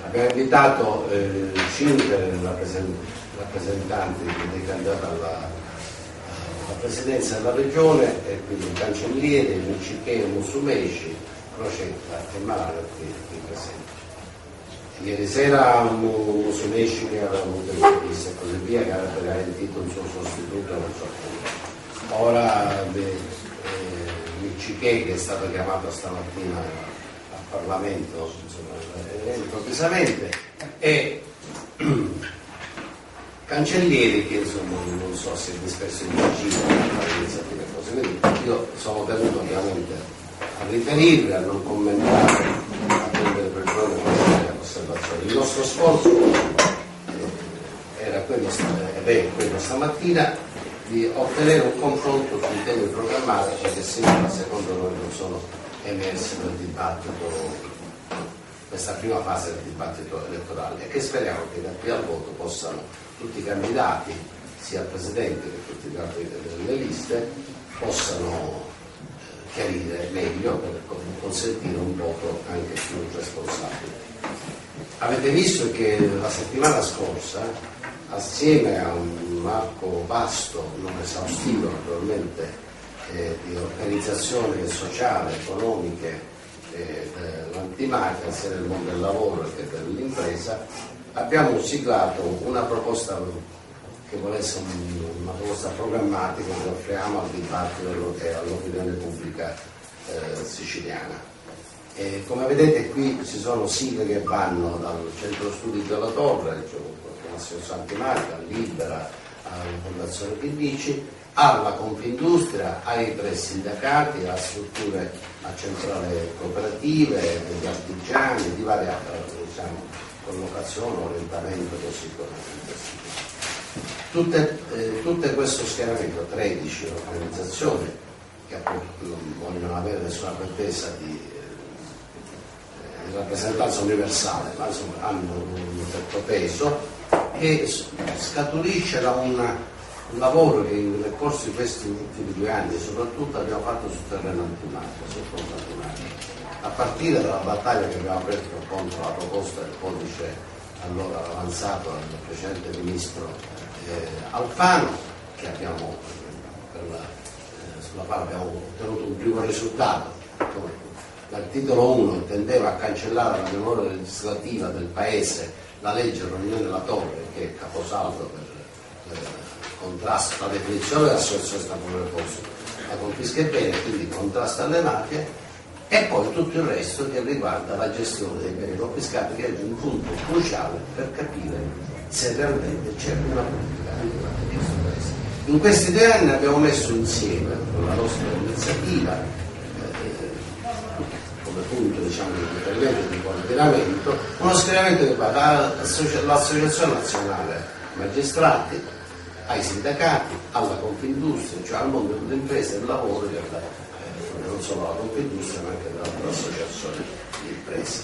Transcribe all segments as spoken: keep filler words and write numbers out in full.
Abbiamo invitato eh, cinque rappresentanti dei candidati alla, alla presidenza della regione, e quindi il cancelliere, il Micichè, Musumeci, Crocetta e Malano qui, qui presenti. Ieri sera Musumeci, che aveva avuto interviste e così via, che aveva garantito un suo sostituto, non so come. Ora eh, Micichè, che è stato chiamato stamattina al Parlamento, insomma, improvvisamente, e Cancellieri, che insomma non so se è disperso in giro per fare iniziative e cose così. Io sono tenuto ovviamente a riferire, a non commentare, a prendere per buone le osservazioni. Il nostro sforzo eh, era quello, ed è quello stamattina, di ottenere un confronto sui temi programmatici che sinora secondo noi non sono emersi nel dibattito, questa prima fase del dibattito elettorale, e che speriamo che da qui al voto possano tutti i candidati, sia il Presidente che tutti gli altri delle liste, possano chiarire meglio per consentire un voto anche più responsabile. Avete visto che la settimana scorsa, assieme a un marco vasto, non esaustivo naturalmente, eh, di organizzazione sociale, economiche, eh, dell'antimafia, sia del mondo del lavoro che dell'impresa, abbiamo siglato una proposta che vuole essere una proposta programmatica che offriamo al dibattito e all'opinione pubblica eh, siciliana. E come vedete qui ci sono sigle che vanno dal centro studi della Torre, cioè l'associazione antimafia, Libera, alla Fondazione Pindici, alla Confindustria, ai pre-sindacati, a strutture, a centrali cooperative, degli artigiani, di varie diciamo, collocazioni, orientamento così come tutte, eh, tutte questo schieramento, tredici organizzazioni che appunto non vogliono avere nessuna pretesa di, eh, di rappresentanza universale, ma insomma hanno un certo peso, e scaturisce da una un lavoro che nel corso di questi ultimi due anni soprattutto abbiamo fatto sul terreno antimafia, sul fronte antimafia, a partire dalla battaglia che abbiamo aperto contro la proposta del codice allora avanzato dal precedente ministro eh, Alfano, che abbiamo, per la, eh, sulla quale abbiamo ottenuto un primo risultato. L'articolo uno tendeva a cancellare la memoria legislativa del Paese la legge dell'Unione della Torre, che è caposaldo per eh, contrasto alla definizione dell'associazione statutaria posto, la confisca e bene, quindi contrasto alle mafie, e poi tutto il resto che riguarda la gestione dei beni confiscati, che è un punto cruciale per capire se realmente c'è una politica antimafia in questo Paese. In questi due anni abbiamo messo insieme con la nostra iniziativa eh, come punto diciamo, di riferimento e di coordinamento uno schieramento che va dall'Associazione Nazionale Magistrati ai sindacati, alla Confindustria, cioè al mondo dell'impresa e del lavoro, che eh, non solo alla Confindustria ma anche delle associazioni di imprese.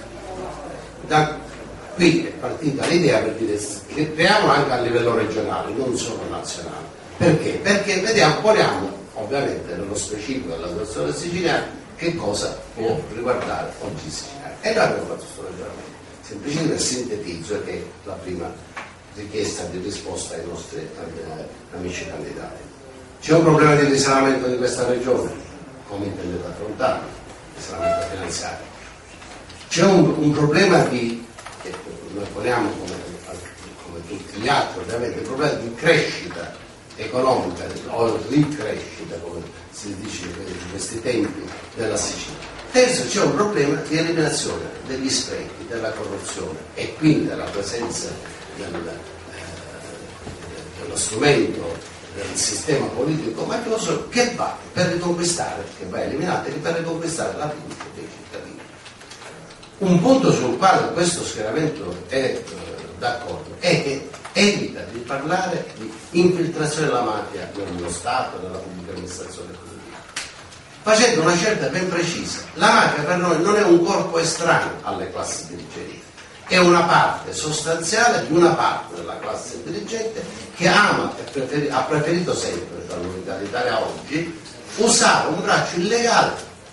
Da qui è partita l'idea per dire che creiamo anche a livello regionale, non solo nazionale. Perché? Perché vediamo, poniamo ovviamente nello specifico della situazione siciliana che cosa può riguardare oggi Sicilia. E noi abbiamo fatto questo ragionamento. Semplicemente sintetizzo, che è la prima richiesta di risposta ai nostri eh, amici candidati. C'è un problema di risanamento di questa regione, come intendete affrontarlo? Risanamento finanziario. C'è un, un problema di, che noi poniamo come, come tutti gli altri, ovviamente, il problema di crescita economica o ricrescita, come si dice in questi tempi, della Sicilia. Terzo, c'è un problema di eliminazione degli sprechi, della corruzione e quindi della presenza Del, eh, dello strumento del sistema politico mafioso che va per riconquistare, che va eliminato per riconquistare la fiducia dei cittadini. Un punto sul quale questo schieramento è eh, d'accordo è che evita di parlare di infiltrazione della mafia nello Stato, nella pubblica amministrazione e così via, facendo una scelta ben precisa. La mafia per noi non è un corpo estraneo alle classi dirigenti, è una parte sostanziale di una parte della classe dirigente che ama e preferi, ha preferito sempre, dall'Unità d'Italia a oggi, usare un braccio illegale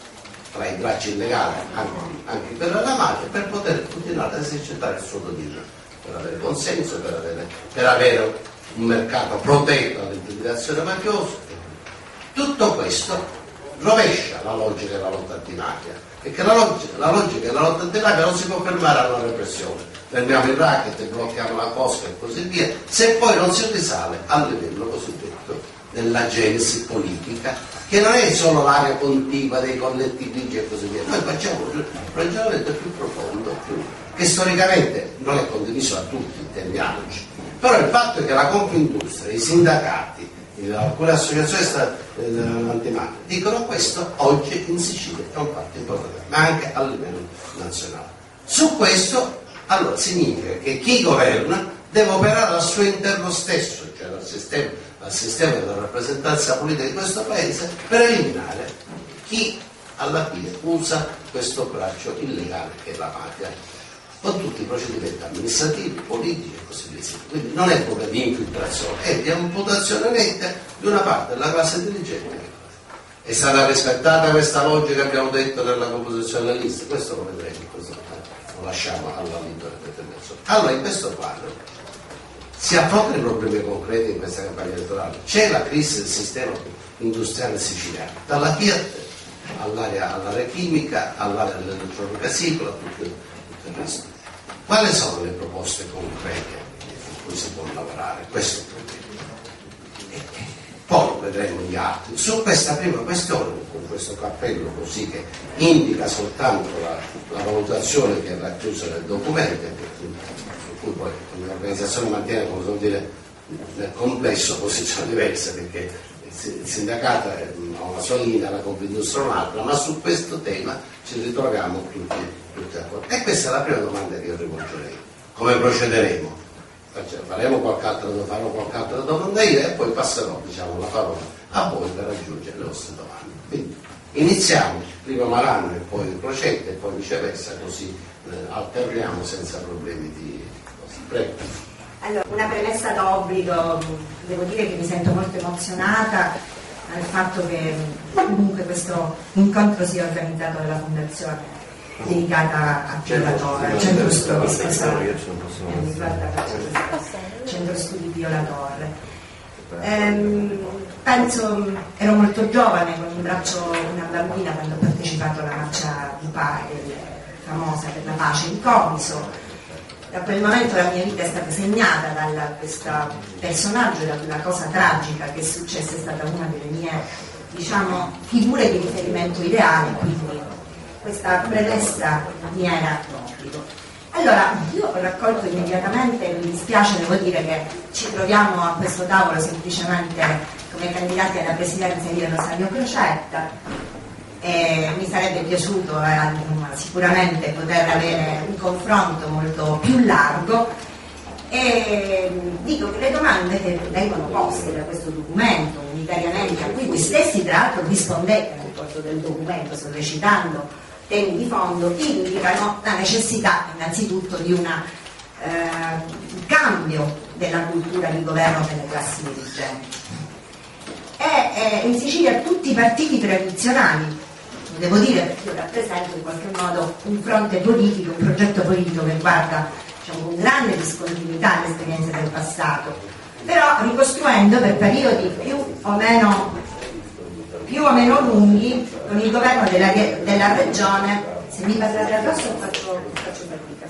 tra i bracci illegali anche, anche per la mafia, per poter continuare ad esercitare il suo dominio, per avere consenso, per avere, per avere un mercato protetto dall'intimidazione mafiosa. Tutto questo rovescia la logica della lotta antimafia, perché la logica, la logica della lotta antimafia non si può fermare alla repressione. Fermiamo il racket, blocchiamo la cosca e così via, se poi non si risale al livello cosiddetto della genesi politica, che non è solo l'area contigua dei collettivi e così via. Noi facciamo un ragionamento più profondo, più, che storicamente non è condiviso a tutti, intendiamoci. Però il fatto è che la Confindustria, i sindacati, alcune associazioni antimafia dicono questo oggi in Sicilia è un fatto importante, ma anche a livello nazionale. Su questo allora significa che chi governa deve operare al suo interno stesso, cioè al sistema, al sistema della rappresentanza politica di questo paese, per eliminare chi alla fine usa questo braccio illegale che è la mafia, con tutti i procedimenti amministrativi, politici e così via. Quindi non è un problema di infiltrazione, è di amputazione netta di una parte della classe dirigente. È stata rispettata questa logica che abbiamo detto nella composizione delle liste? Questo lo vedremo, questo lo lasciamo alla libera determinazione. Allora in questo quadro si affrontano i problemi concreti in questa campagna elettorale. C'è la crisi del sistema industriale siciliano, dalla Fiat all'area, all'area chimica, all'area dell'elettronica sicola, tutto il resto. Quali sono le proposte concrete su cui si può lavorare? Questo è il problema. Poi vedremo gli altri. Su questa prima questione, con questo cappello così che indica soltanto la, la valutazione che è racchiusa nel documento, su cui poi l'organizzazione mantiene, come so dire, nel complesso posizioni diverse, perché il sindacato ha una sua linea, la Confindustria un'altra, ma su questo tema ci ritroviamo tutti, tutti d'accordo. E questa è la prima domanda che io rivolgerei. Come procederemo? Faremo qualche altra, farò qualche altra domanda io e poi passerò, diciamo, la parola a voi per raggiungere le vostre domande. Quindi iniziamo, prima Maranno e poi Procetta e poi viceversa, così eh, alterniamo senza problemi di cose. Prego. Allora, una premessa d'obbligo, devo dire che mi sento molto emozionata al fatto che comunque questo incontro sia organizzato dalla Fondazione dedicata a Pio La Torre, Centro Studi, scusate, Centro Studi Pio La Torre. Ehm, penso, ero molto giovane, con in braccio una bambina quando ho partecipato alla marcia di pace, famosa per la pace di Comiso. Da quel momento la mia vita è stata segnata da questo personaggio, da quella cosa tragica che è successa, è stata una delle mie, diciamo, figure di riferimento ideale, quindi questa premessa mi era d'obbligo. Allora, io ho raccolto immediatamente, mi dispiace, devo dire che ci troviamo a questo tavolo semplicemente come candidati alla presidenza di Rosario Crocetta, e mi sarebbe piaciuto eh, sicuramente poter avere un confronto molto più largo, e dico che le domande che vengono poste da questo documento unitariamente, a cui voi stessi tra l'altro rispondete nel corso del documento sollecitando temi di fondo, indicano la necessità innanzitutto di un eh, cambio della cultura di governo delle classi dirigenti. E eh, in Sicilia tutti i partiti tradizionali, devo dire perché io rappresento in qualche modo un fronte politico, un progetto politico che guarda, diciamo, con grande discontinuità alle esperienze del passato, però ricostruendo per periodi più o meno più o meno lunghi con il governo della, della regione. Se mi parlate addosso faccio, faccio fatica,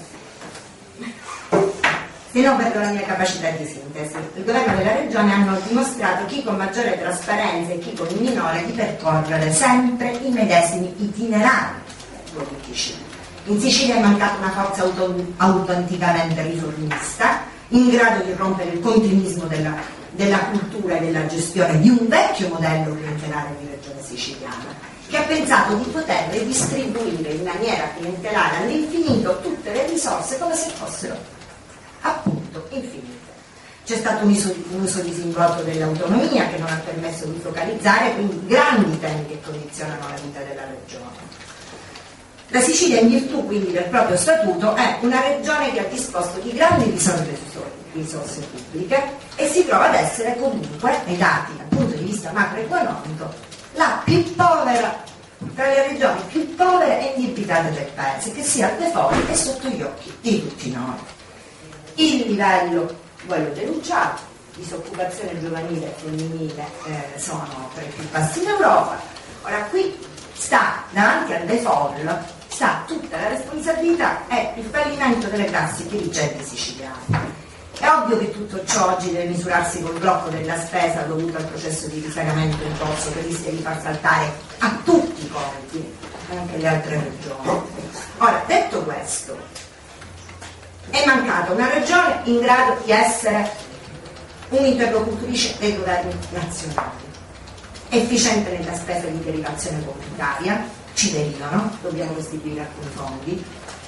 se non perdo la mia capacità di sintesi. Il governo della regione hanno dimostrato, chi con maggiore trasparenza e chi con minore, di percorrere sempre i medesimi itinerari politici. In Sicilia è mancata una forza auto, autenticamente riformista, in grado di rompere il continuismo della, della cultura e della gestione di un vecchio modello clientelare di regione siciliana, che ha pensato di poter redistribuire in maniera clientelare all'infinito tutte le risorse come se fossero appunto infinite. C'è stato un uso, un uso disinvolto dell'autonomia che non ha permesso di focalizzare quindi grandi temi che condizionano la vita della regione. La Sicilia, in virtù quindi del proprio statuto, è una regione che ha disposto di grandi risorse, risorse pubbliche e si trova ad essere comunque, nei dati dal punto di vista macroeconomico, la più povera tra le regioni più povere e indebitate del paese, che sia al default e sotto gli occhi di tutti noi. Il livello, voi l'ho denunciato, disoccupazione giovanile e femminile eh, sono tra i più bassi in Europa. Ora qui sta davanti al default, sta tutta la responsabilità e il fallimento delle classi dirigenti siciliane. È ovvio che tutto ciò oggi deve misurarsi col blocco della spesa dovuto al processo di risanamento in corso che rischia di far saltare a tutti i conti, anche le altre regioni. Ora, detto questo, è mancata una regione in grado di essere un'interlocutrice dei governi nazionali, efficiente nella spesa di derivazione comunitaria, ci derivano, dobbiamo restituire alcuni fondi,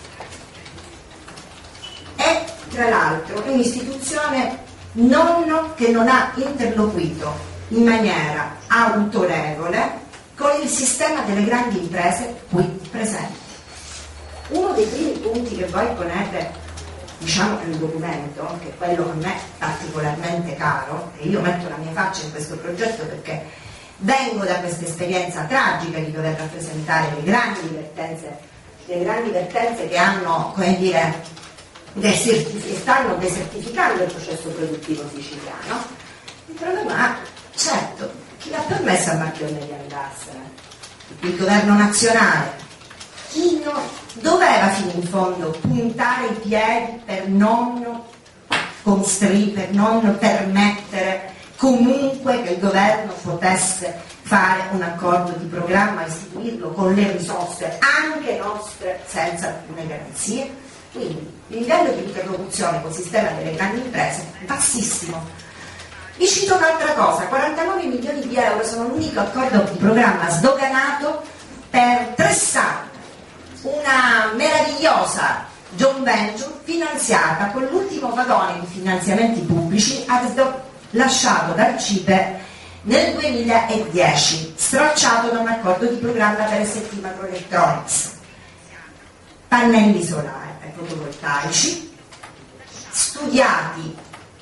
e tra l'altro è un'istituzione non, che non ha interloquito in maniera autorevole con il sistema delle grandi imprese qui presenti. Uno dei primi punti che voi ponete, diciamo, nel documento, che è quello a me particolarmente caro, e io metto la mia faccia in questo progetto perché vengo da questa esperienza tragica di dover rappresentare le grandi vertenze, le grandi vertenze che hanno, come dire, desertif- stanno desertificando il processo produttivo siciliano. Il problema è, certo, chi l'ha permesso a Marchionne di andarsene? Il governo nazionale. Chi non doveva fino in fondo puntare i piedi per non costringere, per non permettere comunque che il governo potesse fare un accordo di programma, istituirlo con le risorse anche nostre senza alcune garanzie. Quindi il livello di interlocuzione col sistema delle grandi imprese è bassissimo. Vi cito un'altra cosa: quarantanove milioni di euro sono l'unico accordo di programma sdoganato per tre anni, una meravigliosa joint venture finanziata con l'ultimo vagone di finanziamenti pubblici lasciato dal C I P E nel duemiladieci, stracciato da un accordo di programma per S T Microelectronics. Pannelli solari e fotovoltaici, studiati,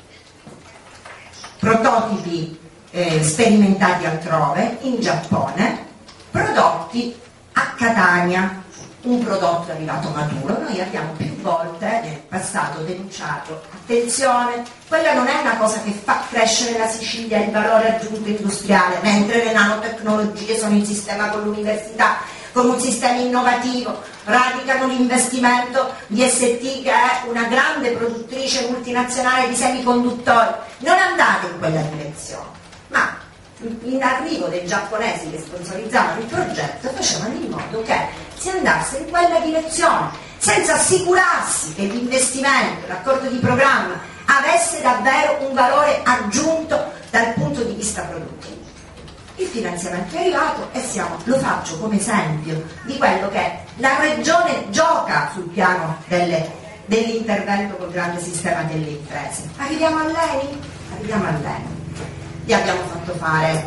prototipi eh, sperimentati altrove, in Giappone, prodotti a Catania, un prodotto arrivato maturo. Noi abbiamo più volte nel passato denunciato, attenzione, quella non è una cosa che fa crescere la Sicilia, il valore aggiunto industriale, mentre le nanotecnologie sono in sistema con l'università, con un sistema innovativo, radicano l'investimento di S T, che è una grande produttrice multinazionale di semiconduttori. Non andate in quella direzione, ma in arrivo dei giapponesi che sponsorizzavano il progetto facevano in modo che si andasse in quella direzione, senza assicurarsi che l'investimento, l'accordo di programma avesse davvero un valore aggiunto dal punto di vista produttivo. Il finanziamento è arrivato e siamo, lo faccio come esempio di quello che la regione gioca sul piano delle, dell'intervento col grande sistema delle imprese. Arriviamo a lei? Arriviamo a lei. Gli abbiamo fatto fare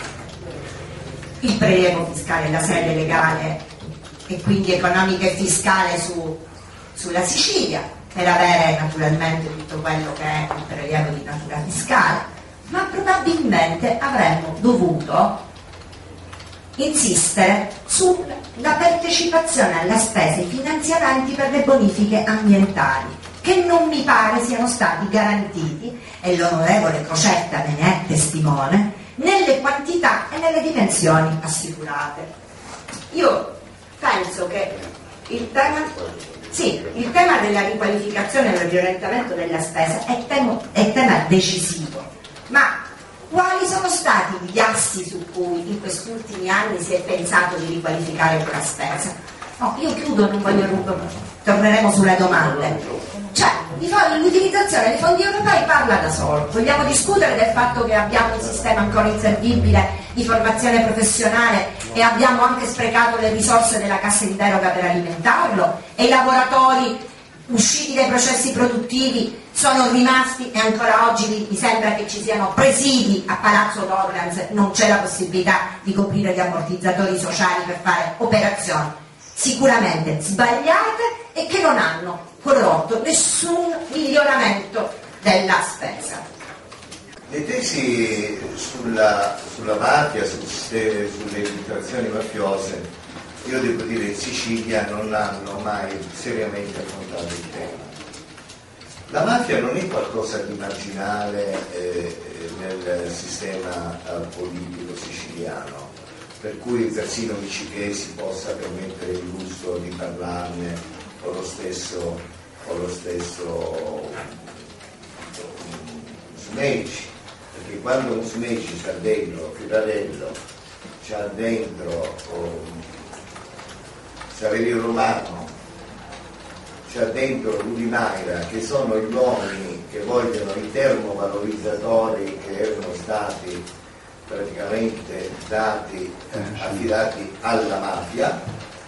il prelievo fiscale, la sede legale e quindi economica e fiscale su, sulla Sicilia, per avere naturalmente tutto quello che è il prelievo di natura fiscale. Ma probabilmente avremmo dovuto insistere sulla partecipazione alla spesa, i finanziamenti per le bonifiche ambientali, che non mi pare siano stati garantiti, e l'onorevole Crocetta me ne è testimone, nelle quantità e nelle dimensioni assicurate. Io penso che il tema, sì, il tema della riqualificazione e dell'orientamento della spesa è tema, è tema decisivo. Ma quali sono stati gli assi su cui in questi ultimi anni si è pensato di riqualificare quella spesa? No, io chiudo, non voglio rubare, torneremo sulle domande. Cioè, l'utilizzazione dei fondi europei parla da solo. Vogliamo discutere del fatto che abbiamo un sistema ancora inservibile di formazione professionale e abbiamo anche sprecato le risorse della cassa in deroga per alimentarlo, e i lavoratori usciti dai processi produttivi sono rimasti, e ancora oggi mi sembra che ci siano presidi a Palazzo Torrens, non c'è la possibilità di coprire gli ammortizzatori sociali per fare operazioni sicuramente sbagliate e che non hanno prodotto nessun miglioramento della spesa. Le tesi sulla, sulla mafia, su, sulle infiltrazioni mafiose io devo dire in Sicilia non hanno mai seriamente affrontato il tema. La mafia non è qualcosa di marginale eh, nel sistema eh, politico siciliano, per cui persino Micichè si possa permettere il lusso di parlarne, o lo stesso, o lo stesso Musumeci, perché quando Musumeci sta dentro Fiorello, c'ha dentro oh, Saverio Romano, c'ha dentro Rudi Mayra, che sono gli uomini che vogliono i termovalorizzatori che erano stati praticamente dati, eh, affidati alla mafia,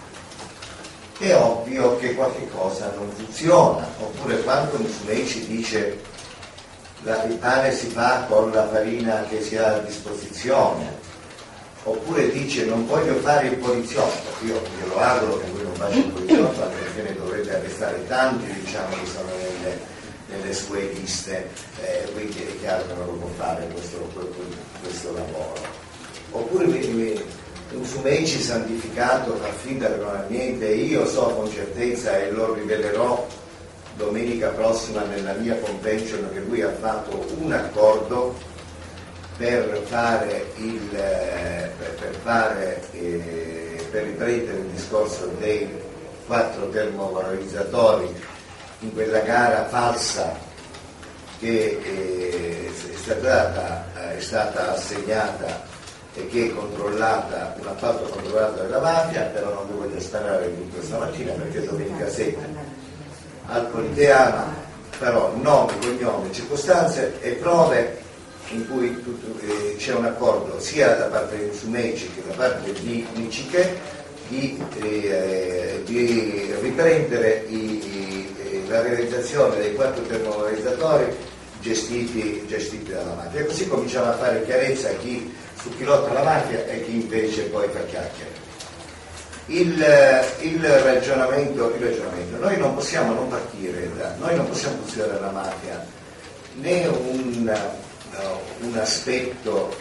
è ovvio che qualche cosa non funziona. Oppure quando Musumeci dice la, il pane si fa con la farina che si ha a disposizione, oppure dice non voglio fare il poliziotto, io glielo auguro che lui non faccia il poliziotto, anche perché ne dovrebbe arrestare tanti, diciamo, che sono nelle, nelle sue liste, eh, quindi è chiaro che non lo può fare questo, questo lavoro. Oppure Musumeci santificato fa finta che non ha niente, io so con certezza e lo rivelerò domenica prossima nella mia convention che lui ha fatto un accordo per fare il per, per fare eh, per riprendere il discorso dei quattro termovalorizzatori in quella gara falsa che eh, è stata data, è stata assegnata e che è controllata, un appalto controllato dalla mafia, però non vi voglio sparare tutto questa mattina perché domenica sera al Politeama farò nomi, cognomi, circostanze e prove in cui tutto, eh, c'è un accordo sia da parte di Musumeci che da parte di Micichè di, eh, di riprendere i, i, la realizzazione dei quattro termovalorizzatori gestiti, gestiti dalla mafia, e così cominciamo a fare chiarezza a chi, su chi lotta la mafia e chi invece poi fa chiacchiere. Il, il, ragionamento, il ragionamento, noi non possiamo non partire da, noi non possiamo considerare la mafia né un, un aspetto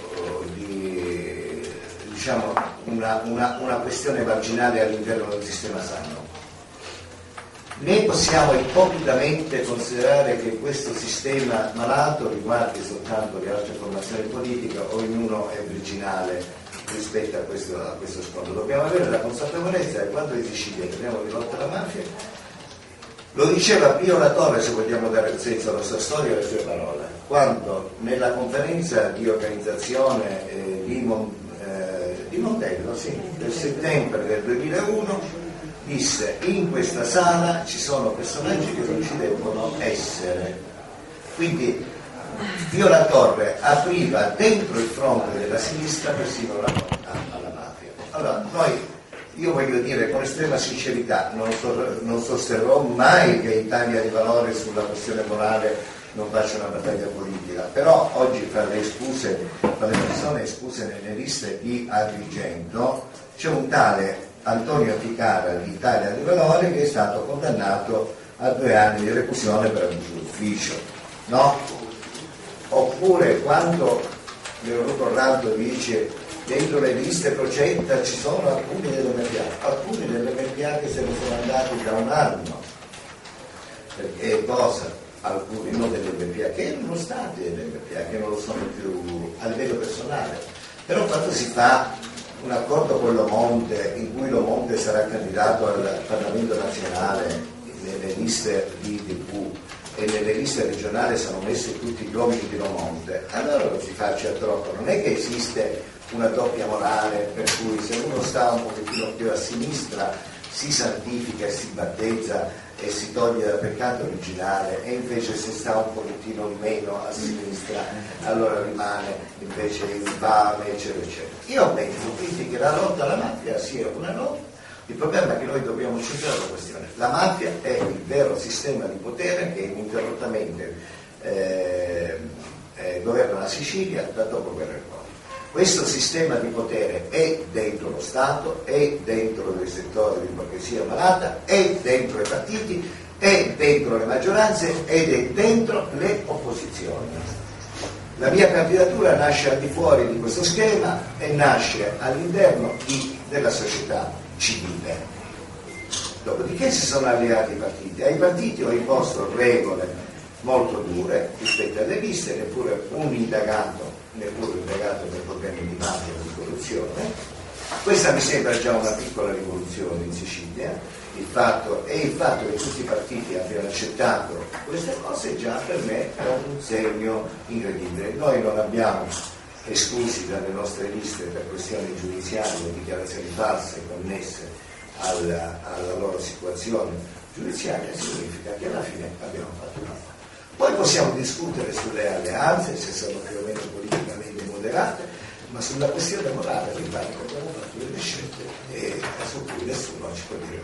di, diciamo, una, una, una questione marginale all'interno del sistema sano, né possiamo ipocritamente considerare che questo sistema malato riguardi soltanto le altre formazioni politiche, ognuno è originale rispetto a questo, a questo scontro. Dobbiamo avere la consapevolezza che quando in Sicilia parliamo di lotta alla mafia, lo diceva Pio La Torre, se vogliamo dare senso alla sua storia e alle sue parole, quando nella conferenza di organizzazione eh, di, Mon, eh, di Montello, sì, del settembre del duemilauno, disse: in questa sala ci sono personaggi che non ci devono essere. Quindi Pio La Torre apriva dentro il fronte della sinistra persino la lotta alla mafia. Allora, noi, io voglio dire con estrema sincerità, non, so, non sosterrò mai che Italia dei Valori sulla questione morale non faccia una battaglia politica, però oggi fra le espuse, fra le persone espuse nelle liste di Agrigento c'è un tale Antonio Ficara di Italia dei Valori che è stato condannato a due anni di reclusione per abuso d'ufficio, no? Oppure quando Leonardo Orlando dice dentro le liste Crocetta ci sono alcuni dell'M P A, alcuni dell'M P A che se ne sono andati da un anno, perché cosa? Alcuni non dell'M P A che erano stati dell'M P A, che non lo sono più a livello personale. Però quando si fa un accordo con Lomonte in cui Lomonte sarà candidato al Parlamento nazionale nelle liste di tivù e nelle liste regionali sono messi tutti gli uomini di Lomonte, allora non si faccia troppo, non è che esiste una doppia morale per cui se uno sta un pochettino più a sinistra si santifica e si battezza e si toglie dal peccato originale, e invece se sta un pochettino meno a sinistra allora rimane invece infame, eccetera eccetera. Io penso quindi che la lotta alla mafia sia una lotta. Il problema è che noi dobbiamo centrare la questione. La mafia è il vero sistema di potere che ininterrottamente eh, eh, governa la Sicilia da dopo guerra del Corpo. Questo sistema di potere è dentro lo Stato, è dentro i settori di borghesia malata, è dentro i partiti, è dentro le maggioranze ed è dentro le opposizioni. La mia candidatura nasce al di fuori di questo schema e nasce all'interno di, della società civile. Dopodiché si sono alleati i partiti. Ai partiti ho imposto regole molto dure rispetto alle liste, neppure un indagato, neppure un indagato per problemi di mafia o di corruzione. Questa mi sembra già una piccola rivoluzione in Sicilia, il fatto, e il fatto che tutti i partiti abbiano accettato queste cose già per me è un segno incredibile. Noi non abbiamo esclusi dalle nostre liste per questioni giudiziarie o dichiarazioni false connesse alla, alla loro situazione giudiziaria, significa che alla fine abbiamo fatto una cosa. Poi possiamo discutere sulle alleanze, se sono più o meno politicamente moderate, ma sulla questione morale mi pare che abbiamo fatto delle scelte e su cui nessuno ci può dire